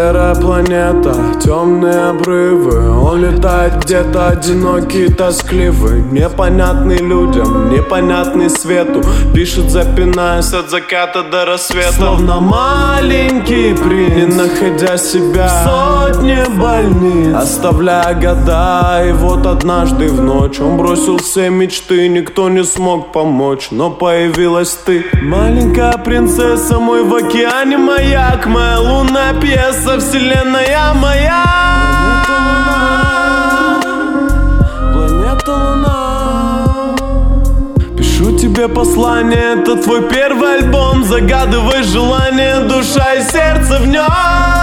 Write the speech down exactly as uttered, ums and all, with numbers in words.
Серая планета, темные обрывы. Он летает где-то одинокий, тоскливый, непонятный людям, непонятный свету. Пишет, запинаясь от заката до рассвета. Словно маленький принц, не находя себя в сотне больниц, оставляя года. И вот однажды в ночь он бросил все мечты. Никто не смог помочь, но появилась ты. Маленькая принцесса, мой в океане маяк, моя лунная пьеса, вселенная моя. Планета Луна. Пишу тебе послание, это твой первый альбом. Загадывай желание, душа и сердце в нем.